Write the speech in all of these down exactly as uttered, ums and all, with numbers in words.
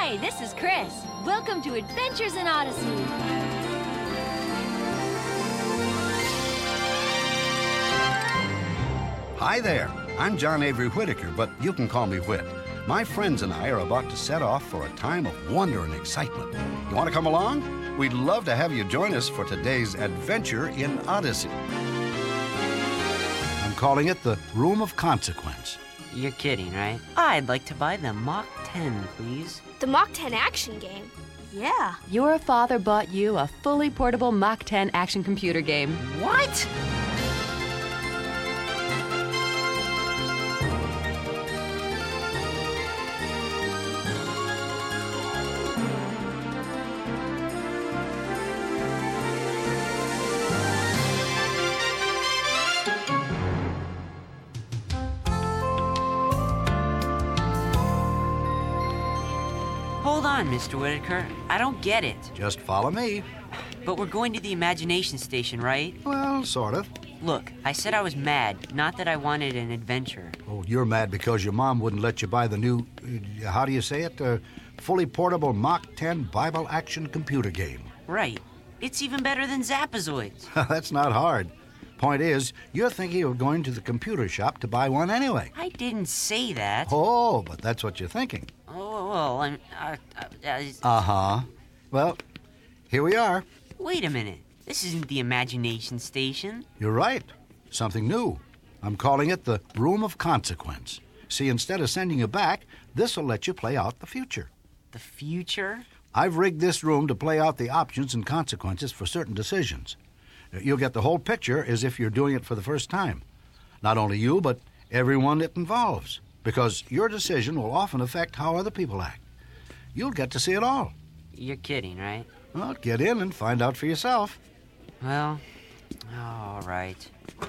Hi, this is Chris. Welcome to Adventures in Odyssey. Hi there. I'm John Avery Whitaker, but you can call me Whit. My friends and I are about to set off for a time of wonder and excitement. You want to come along? We'd love to have you join us for today's adventure in Odyssey. I'm calling it the Room of Consequence. You're kidding, right? I'd like to buy the Mach ten, please. The Mach ten action game? Yeah. Your father bought you a fully portable Mach ten action computer game. What? Hold on, Mister Whitaker. I don't get it. Just follow me. But we're going to the Imagination Station, right? Well, sort of. Look, I said I was mad, not that I wanted an adventure. Oh, you're mad because your mom wouldn't let you buy the new, uh, how do you say it, uh, fully portable Mach ten Bible action computer game. Right. It's even better than Zapazoids. That's not hard. Point is, you're thinking of going to the computer shop to buy one anyway. I didn't say that. Oh, but that's what you're thinking. Oh, well, I'm... Uh, uh, uh, Uh-huh. Well, here we are. Wait a minute. This isn't the Imagination Station. You're right. Something new. I'm calling it the Room of Consequence. See, instead of sending you back, this will let you play out the future. The future? I've rigged this room to play out the options and consequences for certain decisions. You'll get the whole picture as if you're doing it for the first time. Not only you, but everyone it involves, because your decision will often affect how other people act. You'll get to see it all. You're kidding, right? Well, get in and find out for yourself. Well, all right.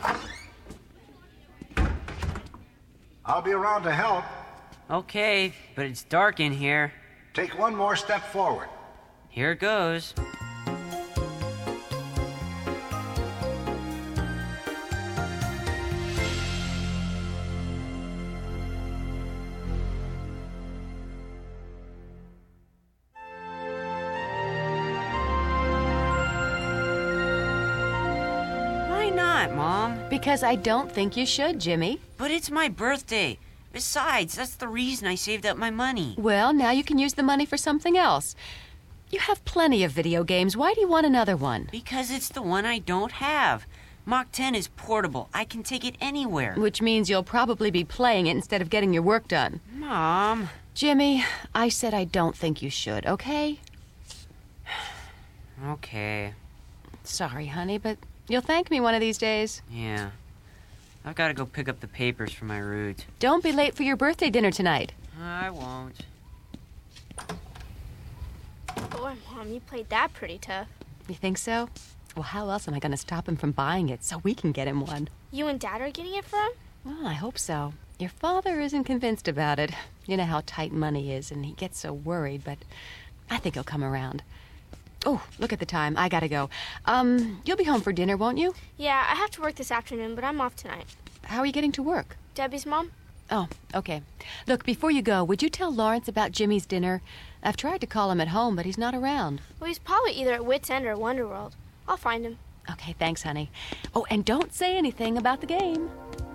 I'll be around to help. Okay, but it's dark in here. Take one more step forward. Here it goes. Why not, Mom? Because I don't think you should, Jimmy. But it's my birthday. Besides, that's the reason I saved up my money. Well, now you can use the money for something else. You have plenty of video games. Why do you want another one? Because it's the one I don't have. Mach ten is portable. I can take it anywhere. Which means you'll probably be playing it instead of getting your work done. Mom. Jimmy, I said I don't think you should, okay? Okay. Sorry, honey, but you'll thank me one of these days. Yeah. I've got to go pick up the papers for my route. Don't be late for your birthday dinner tonight. I won't. Boy, Mom, you played that pretty tough. You think so? Well, how else am I going to stop him from buying it so we can get him one? You and Dad are getting it for him? Well, I hope so. Your father isn't convinced about it. You know how tight money is, and he gets so worried, but I think he'll come around. Oh, look at the time. I gotta go. Um, you'll be home for dinner, won't you? Yeah, I have to work this afternoon, but I'm off tonight. How are you getting to work? Debbie's mom? Oh, okay. Look, before you go, would you tell Lawrence about Jimmy's dinner? I've tried to call him at home, but he's not around. Well, he's probably either at Wits End or Wonderworld. I'll find him. Okay, thanks, honey. Oh, and don't say anything about the game.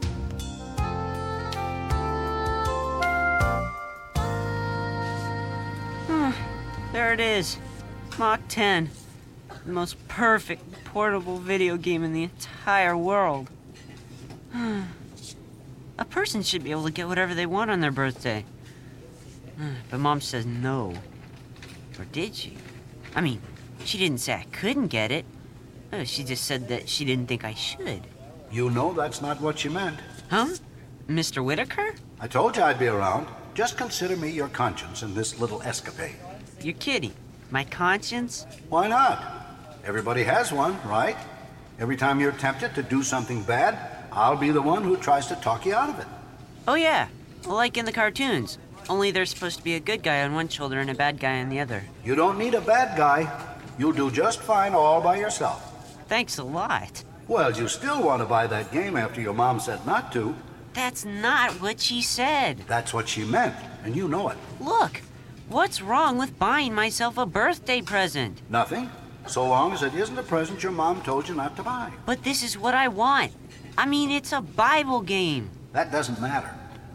Hmm, there it is. Mach ten. The most perfect portable video game in the entire world. A person should be able to get whatever they want on their birthday. But Mom says no. Or did she? I mean, she didn't say I couldn't get it. Oh, she just said that she didn't think I should. You know that's not what she meant. Huh? Mister Whitaker? I told you I'd be around. Just consider me your conscience in this little escapade. You're kidding. My conscience? Why not? Everybody has one, right? Every time you're tempted to do something bad, I'll be the one who tries to talk you out of it. Oh, yeah. Like in the cartoons. Only there's supposed to be a good guy on one shoulder and a bad guy on the other. You don't need a bad guy. You'll do just fine all by yourself. Thanks a lot. Well, you still want to buy that game after your mom said not to. That's not what she said. That's what she meant, and you know it. Look, What's wrong with buying myself a birthday present? Nothing, so long as it isn't a present your mom told you not to buy. But this is what I want. I mean, it's a Bible game. That doesn't matter.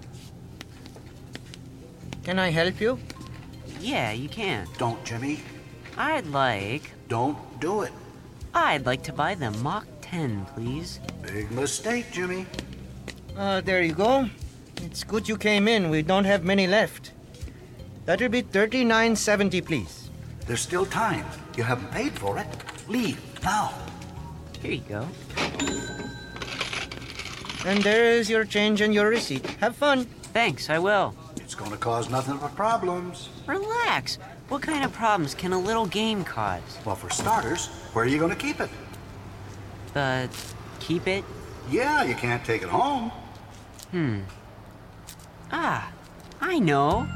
Can I help you? Yeah, you can. Don't, Jimmy. I'd like... Don't do it. I'd like to buy the Mach ten, please. Big mistake, Jimmy. Uh, there you go. It's good you came in. We don't have many left. That'll be thirty-nine seventy, please. There's still time. You haven't paid for it. Leave, now. Here you go. And there is your change and your receipt. Have fun. Thanks, I will. It's gonna cause nothing but problems. Relax. What kind of problems can a little game cause? Well, for starters, where are you gonna keep it? Uh, keep it? Yeah, you can't take it home. Hmm. Ah, I know.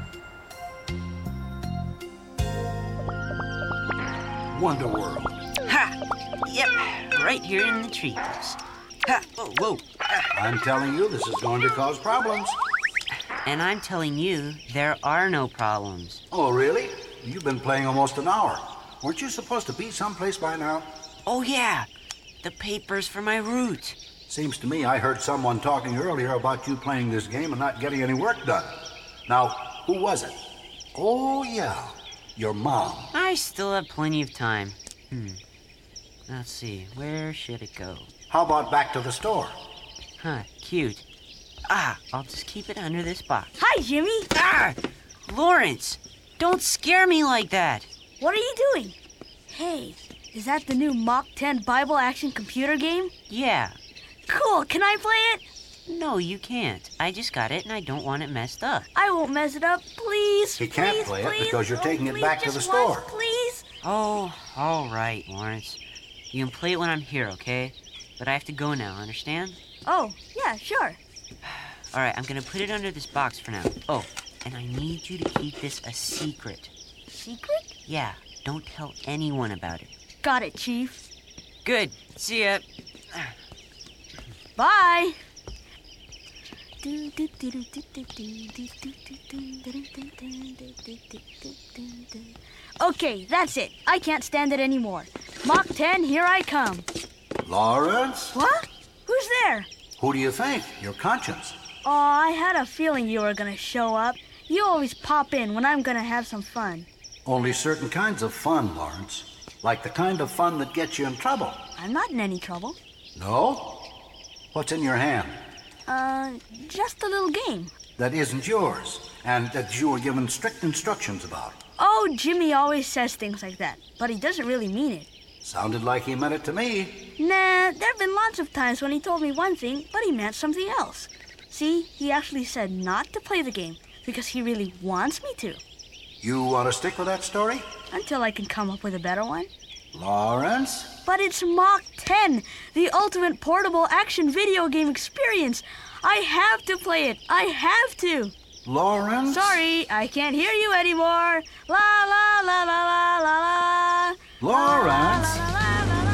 Wonder World. Ha! Yep, right here in the treetops. Ha! Whoa, whoa. Ah. I'm telling you, this is going to cause problems. And I'm telling you, there are no problems. Oh, really? You've been playing almost an hour. Weren't you supposed to be someplace by now? Oh, yeah. The papers for my route. Seems to me I heard someone talking earlier about you playing this game and not getting any work done. Now, who was it? Oh, yeah. Your mom. I still have plenty of time. Hmm. Let's see, where should it go? How about back to the store? Huh, cute. Ah, I'll just keep it under this box. Hi, Jimmy. Ah! Lawrence, don't scare me like that. What are you doing? Hey, is that the new Mach ten Bible action computer game? Yeah. Cool, can I play it? No, you can't. I just got it and I don't want it messed up. I won't mess it up, please. He can't please, play it please. because you're Oh, taking it please, back to just the store. once, please. Oh, all right, Lawrence. You can play it when I'm here, okay? But I have to go now, understand? Oh, yeah, sure. All right, I'm gonna put it under this box for now. Oh, and I need you to keep this a secret. Secret? Yeah, don't tell anyone about it. Got it, Chief. Good. See ya. Bye. Okay, that's it. I can't stand it anymore. Mach ten, here I come. Lawrence? What? Who's there? Who do you think? Your conscience. Oh, I had a feeling you were gonna show up. You always pop in when I'm gonna have some fun. Only certain kinds of fun, Lawrence. Like the kind of fun that gets you in trouble. I'm not in any trouble. No? What's in your hand? Uh, just a little game. That isn't yours, and that you were given strict instructions about. Oh, Jimmy always says things like that, but he doesn't really mean it. Sounded like he meant it to me. Nah, there have been lots of times when he told me one thing, but he meant something else. See, he actually said not to play the game because he really wants me to. You want to stick with that story? Until I can come up with a better one. Lawrence? But it's Mach ten, the ultimate portable action video game experience. I have to play it. I have to. Lawrence? Sorry, I can't hear you anymore. La la la la la la la. Lawrence? La, la, la, la, la,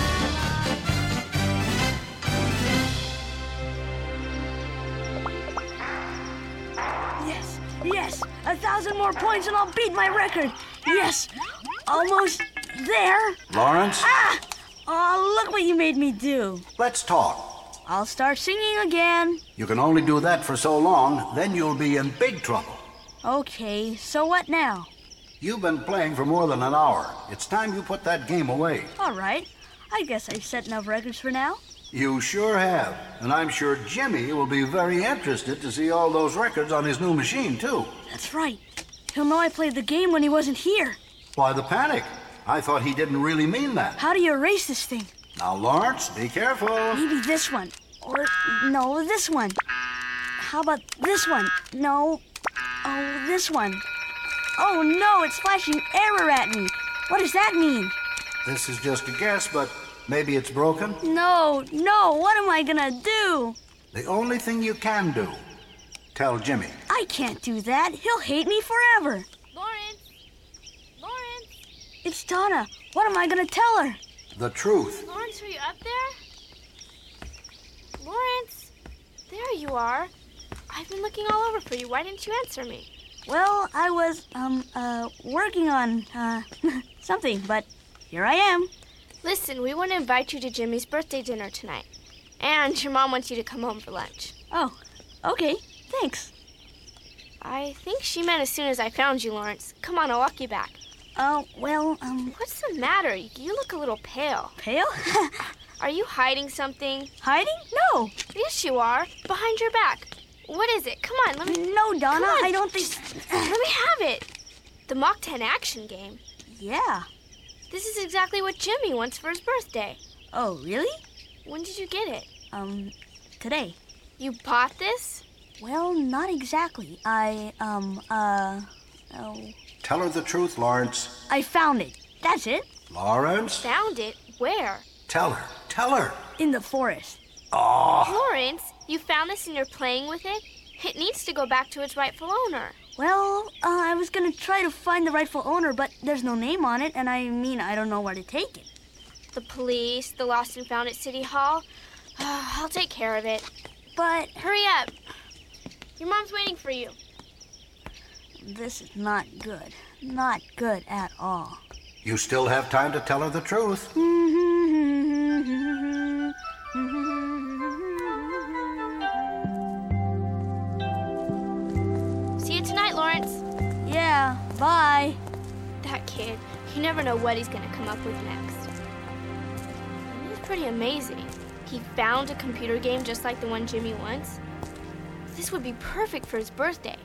la. Yes, yes, a thousand more points and I'll beat my record. Yes, almost there. Lawrence? Ah! Oh, look what you made me do. Let's talk. I'll start singing again. You can only do that for so long, then you'll be in big trouble. Okay, so what now? You've been playing for more than an hour. It's time you put that game away. All right. I guess I've set enough records for now. You sure have. And I'm sure Jimmy will be very interested to see all those records on his new machine, too. That's right. He'll know I played the game when he wasn't here. Why the panic? I thought he didn't really mean that. How do you erase this thing? Now, Lawrence, be careful. Maybe this one. Or, no, this one. How about this one? No. Oh, this one. Oh, no, it's flashing error at me. What does that mean? This is just a guess, but maybe it's broken. No, no, what am I gonna do? The only thing you can do, tell Jimmy. I can't do that. He'll hate me forever. Lawrence! Lawrence! It's Donna. What am I gonna tell her? The truth. Lawrence, are you up there? Lawrence! There you are. I've been looking all over for you. Why didn't you answer me? Well, I was, um, uh, working on, uh, something, but here I am. Listen, we want to invite you to Jimmy's birthday dinner tonight. And your mom wants you to come home for lunch. Oh, okay. Thanks. I think she meant as soon as I found you, Lawrence. Come on, I'll walk you back. Oh, well, um, What's the matter? You look a little pale. pale? Are you hiding something? Hiding? No. Yes, you are. Behind your back. What is it? Come on, let me... No, Donna, Come on. I don't think... Let me have it. The Mach ten action game. Yeah. This is exactly what Jimmy wants for his birthday. Oh, really? When did you get it? Um, today. You bought this? Well, not exactly. I, um, uh, oh... Tell her the truth, Lawrence. I found it. That's it. Lawrence? Found it? Where? Tell her. Tell her. In the forest. Oh. Lawrence, you found this and you're playing with it? It needs to go back to its rightful owner. Well, uh, I was gonna try to find the rightful owner, but there's no name on it, and I mean, I don't know where to take it. The police, the lost and found at City Hall. I'll take care of it. But Hurry up. Your mom's waiting for you. this is not good. Not good at all. You still have time to tell her the truth. See you tonight, Lawrence. Yeah, bye. That kid, you never know what he's gonna come up with next. He's pretty amazing. He found a computer game just like the one Jimmy wants. This would be perfect for his birthday.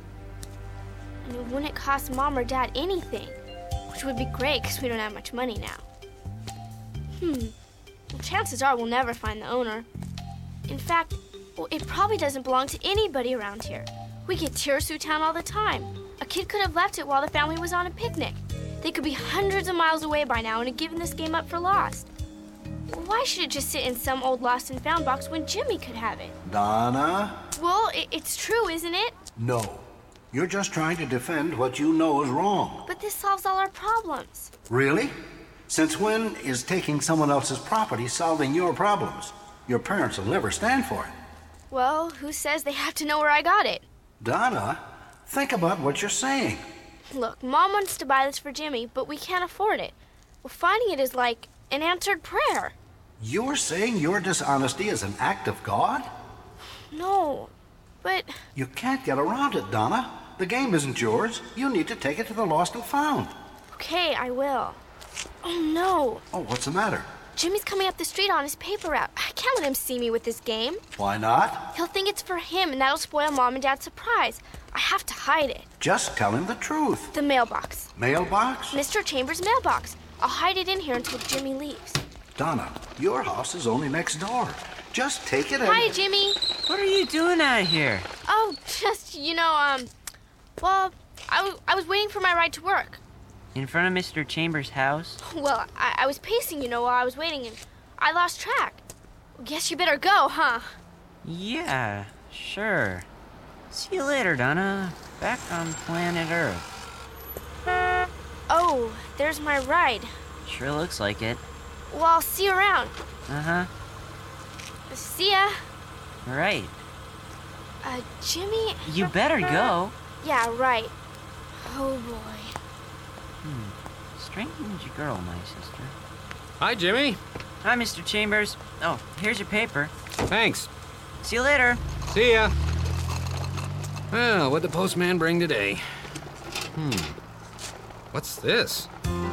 And it wouldn't cost Mom or Dad anything, which would be great because we don't have much money now. Hmm. Well, chances are we'll never find the owner. In fact, well, it probably doesn't belong to anybody around here. We get Tirsu Town all the time. A kid could have left it while the family was on a picnic. They could be hundreds of miles away by now and have given this game up for lost. Why should it just sit in some old lost and found box when Jimmy could have it? Donna? Well, it, it's true, isn't it? No. You're just trying to defend what you know is wrong. But this solves all our problems. Really? Since when is taking someone else's property solving your problems? Your parents will never stand for it. Well, who says they have to know where I got it? Donna, think about what you're saying. Look, Mom wants to buy this for Jimmy, but we can't afford it. Well, finding it is like an answered prayer. You're saying your dishonesty is an act of God? No, but... You can't get around it, Donna. The game isn't yours. You need to take it to the lost and found. Okay, I will. Oh, no. Oh, what's the matter? Jimmy's coming up the street on his paper route. I can't let him see me with this game. Why not? He'll think it's for him, and that'll spoil Mom and Dad's surprise. I have to hide it. Just tell him the truth. The mailbox. Mailbox? Mister Chambers' mailbox. I'll hide it in here until Jimmy leaves. Donna, your house is only next door. Just take it and... Hi, Jimmy. What are you doing out here? Oh, just, you know, um... Well, I, w- I was waiting for my ride to work. In front of Mister Chambers' house? Well, I, I was pacing, you know, while I was waiting, and I lost track. Guess you better go, huh? Yeah, sure. See you later, Donna. Back on planet Earth. Oh, there's my ride. Sure looks like it. Well, I'll see you around. Uh-huh. See ya. Right. Uh, Jimmy... You better go. Yeah, right. Oh, boy. Strange girl, my sister. Hi, Jimmy. Hi, Mister Chambers. Oh, here's your paper. Thanks. See you later. See ya. Well, what'd the postman bring today? Hmm. What's this?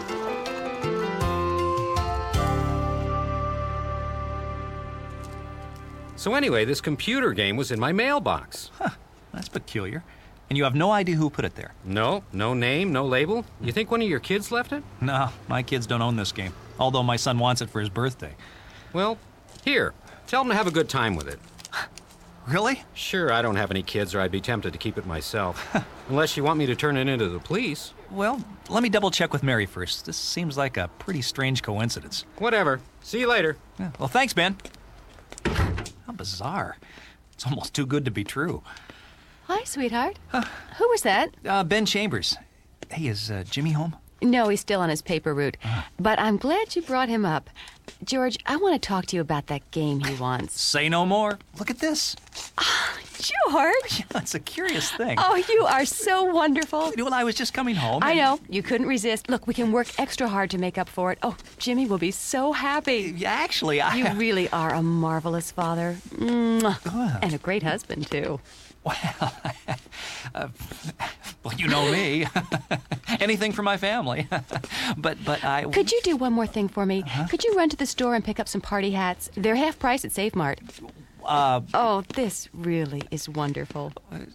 So anyway, this computer game was in my mailbox. Huh, that's peculiar. And you have no idea who put it there? No, no name, no label. You think one of your kids left it? No, my kids don't own this game, although my son wants it for his birthday. Well, here, tell them to have a good time with it. Really? Sure, I don't have any kids, or I'd be tempted to keep it myself. Unless you want me to turn it into the police. Well, let me double check with Mary first. This seems like a pretty strange coincidence. Whatever. See you later. Yeah, well, thanks, Ben. How bizarre. It's almost too good to be true. Hi, sweetheart. Who was that? Uh, Ben Chambers. Hey, is uh, Jimmy home? No, he's still on his paper route. But I'm glad you brought him up. George, I want to talk to you about that game he wants. Say no more. Look at this. George! It's a curious thing. Oh, you are so wonderful. Well, I was just coming home. I and- know. You couldn't resist. Look, we can work extra hard to make up for it. Oh, Jimmy will be so happy. Yeah, actually, I... You really are a marvelous father. Mwah. And a great husband, too. Well, uh, well, you know me. Anything for my family. but but I... Could you do one more thing for me? Uh-huh. Could you run to the store and pick up some party hats? They're half price at Save Mart. Uh, oh, this really is wonderful.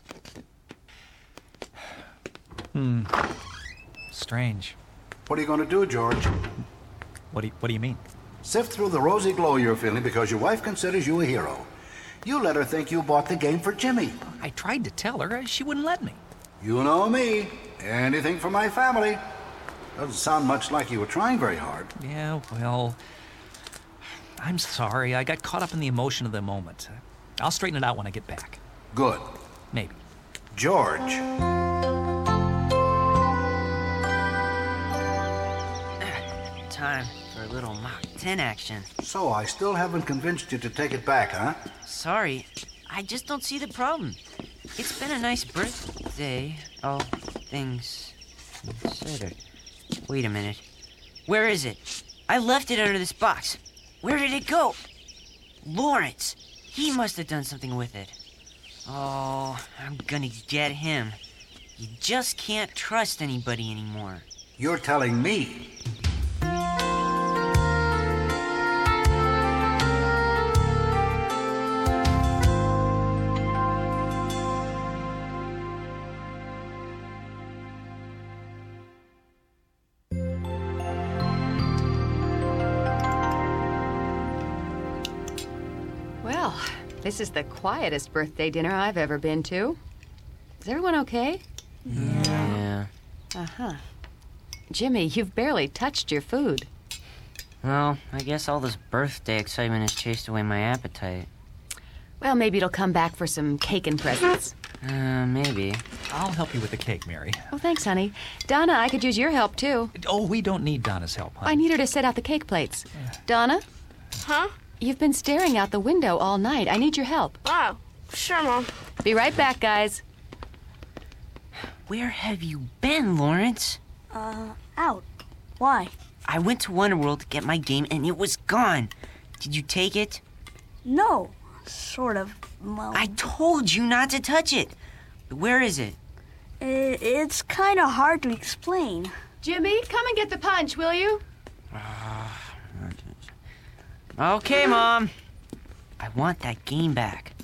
Hmm. Strange. What are you going to do, George? What do you, what do you mean? Sift through the rosy glow you're feeling because your wife considers you a hero. You let her think you bought the game for Jimmy. I tried to tell her. She wouldn't let me. You know me. Anything for my family. Doesn't sound much like you were trying very hard. Yeah, well... I'm sorry. I got caught up in the emotion of the moment. I'll straighten it out when I get back. Good. Maybe. George. Time for a little Mach ten action. So I still haven't convinced you to take it back, huh? Sorry. I just don't see the problem. It's been a nice birthday. Oh, things considered. Wait a minute. Where is it? I left it under this box. Where did it go? Lawrence. He must have done something with it. Oh, I'm gonna get him. You just can't trust anybody anymore. You're telling me. Well, this is the quietest birthday dinner I've ever been to. Is everyone okay? Yeah. Uh-huh. Jimmy, you've barely touched your food. Well, I guess all this birthday excitement has chased away my appetite. Well, maybe it'll come back for some cake and presents. Uh, maybe. I'll help you with the cake, Mary. Oh, thanks, honey. Donna, I could use your help, too. Oh, we don't need Donna's help, honey. I need her to set out the cake plates. Donna? Huh? You've been staring out the window all night. I need your help. Wow. Sure, Mom. Be right back, guys. Where have you been, Lawrence? Uh, out. Why? I went to Wonderworld to get my game, and it was gone. Did you take it? No. Sort of. Well, I told you not to touch it. Where is it? i- it's kind of hard to explain. Jimmy, come and get the punch, will you? Okay, Mom. I want that game back.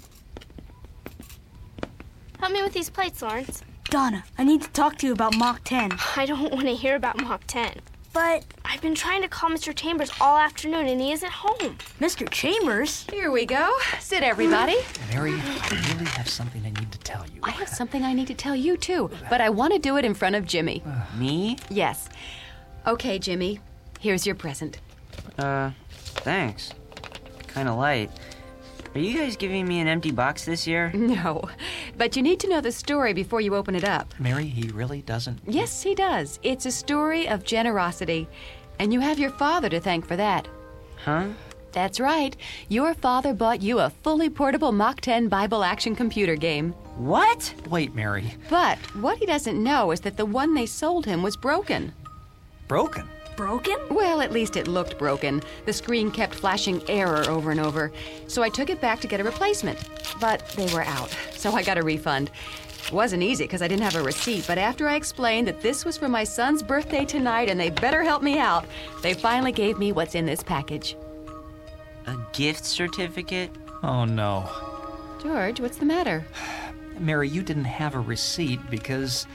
Help me with these plates, Lawrence. Donna, I need to talk to you about Mach ten. I don't want to hear about Mach ten. But I've been trying to call Mister Chambers all afternoon, and he isn't home. Mister Chambers? Here we go. Sit, everybody. Mary, I really have something I need to tell you. I have something I need to tell you, too, but I want to do it in front of Jimmy. Me? Yes. Okay, Jimmy. Here's your present. Uh, thanks. Kinda light. Are you guys giving me an empty box this year? No, but you need to know the story before you open it up. Mary, he really doesn't... Yes, he does. It's a story of generosity, and you have your father to thank for that. Huh? That's right. Your father bought you a fully portable Mach ten Bible action computer game. What? Wait, Mary. But what he doesn't know is that the one they sold him was broken. Broken? Broken? Well, at least it looked broken. The screen kept flashing error over and over. So I took it back to get a replacement. But they were out, so I got a refund. It wasn't easy because I didn't have a receipt, but after I explained that this was for my son's birthday tonight and they better help me out, they finally gave me what's in this package. A gift certificate? Oh, no. George, what's the matter? Mary, you didn't have a receipt because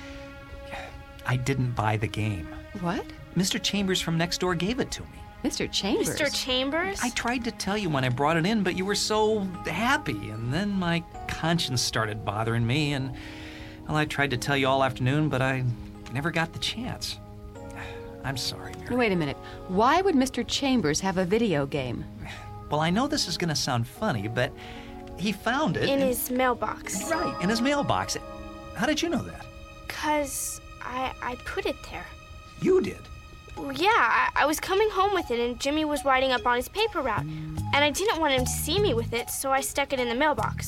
I didn't buy the game. What? Mister Chambers from next door gave it to me. Mister Chambers? Mister Chambers? I tried to tell you when I brought it in, but you were so happy, and then my conscience started bothering me, and, well, I tried to tell you all afternoon, but I never got the chance. I'm sorry, Mary. Wait a minute. Why would Mister Chambers have a video game? Well, I know this is going to sound funny, but he found it... In and- his mailbox. Right, in his mailbox. How did you know that? Because I, I put it there. You did. Well, yeah, I, I was coming home with it, and Jimmy was writing up on his paper route. And I didn't want him to see me with it, so I stuck it in the mailbox.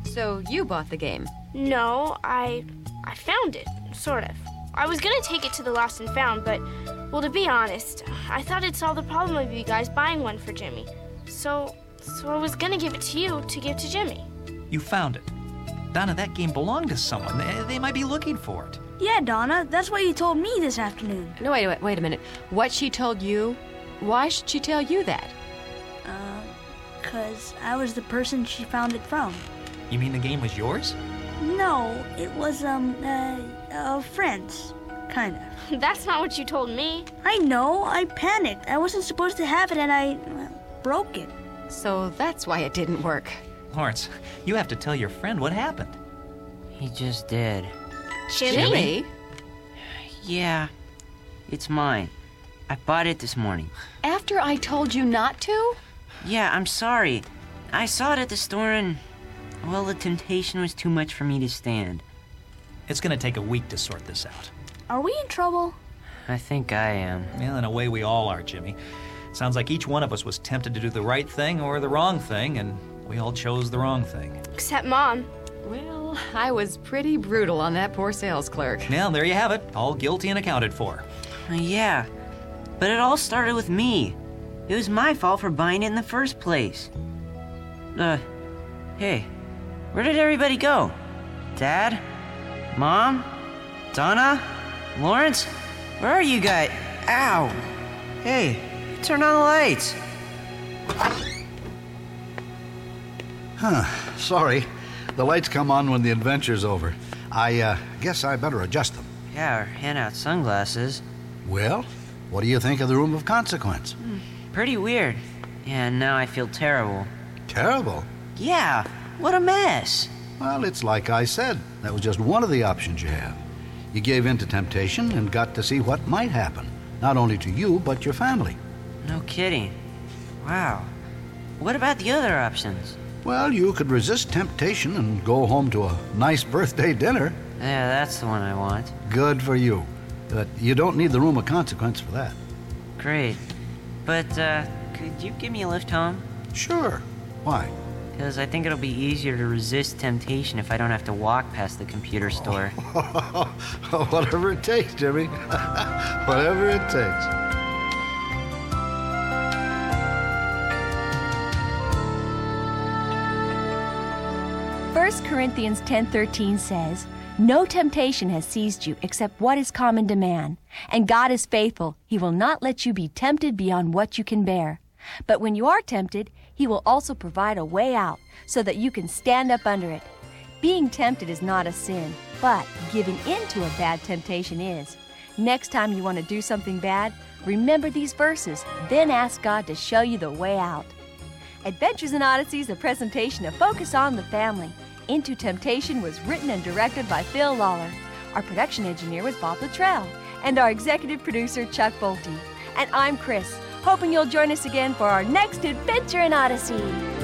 So you bought the game. No, I I found it, sort of. I was gonna take it to the Lost and Found, but, well, to be honest, I thought it'd solve the problem of you guys buying one for Jimmy. So, so I was gonna give it to you to give to Jimmy. You found it. Donna, that game belonged to someone. They, they might be looking for it. Yeah, Donna, that's what you told me this afternoon. No, wait, wait, wait a minute. What she told you? Why should she tell you that? Uh, cause I was the person she found it from. You mean the game was yours? No, it was, um, uh, a friend's. Kind of. That's not what you told me. I know, I panicked. I wasn't supposed to have it and I uh, broke it. So that's why it didn't work. Lawrence, you have to tell your friend what happened. He just did. Jimmy? Jimmy? Yeah, it's mine. I bought it this morning. After I told you not to? Yeah, I'm sorry. I saw it at the store and, well, the temptation was too much for me to stand. It's gonna take a week to sort this out. Are we in trouble? I think I am. Well, in a way, we all are, Jimmy. Sounds like each one of us was tempted to do the right thing or the wrong thing, and we all chose the wrong thing. Except Mom. Well, I was pretty brutal on that poor sales clerk. Now, there you have it. All guilty and accounted for. Uh, yeah, but it all started with me. It was my fault for buying it in the first place. Uh, hey, where did everybody go? Dad? Mom? Donna? Lawrence? Where are you guys? Ow! Hey, turn on the lights. Huh, sorry. The lights come on when the adventure's over. I, uh, guess I better adjust them. Yeah, or hand out sunglasses. Well, what do you think of the Room of Consequence? Pretty weird. And now I feel terrible. Terrible. Yeah, what a mess. Well, it's like I said. That was just one of the options you have. You gave in to temptation and got to see what might happen. Not only to you, but your family. No kidding. Wow. What about the other options? Well, you could resist temptation and go home to a nice birthday dinner. Yeah, that's the one I want. Good for you. But you don't need the Room of Consequence for that. Great. But, uh, could you give me a lift home? Sure. Why? Because I think it'll be easier to resist temptation if I don't have to walk past the computer store. Whatever it takes, Jimmy. Whatever it takes. First Corinthians ten thirteen says, "No temptation has seized you except what is common to man. And God is faithful. He will not let you be tempted beyond what you can bear. But when you are tempted, He will also provide a way out so that you can stand up under it." Being tempted is not a sin, but giving in to a bad temptation is. Next time you want to do something bad, remember these verses, then ask God to show you the way out. Adventures in Odyssey is a presentation of Focus on the Family. Into Temptation was written and directed by Phil Lawler. Our production engineer was Bob Luttrell, and our executive producer, Chuck Bolte. And I'm Chris, hoping you'll join us again for our next Adventure in Odyssey.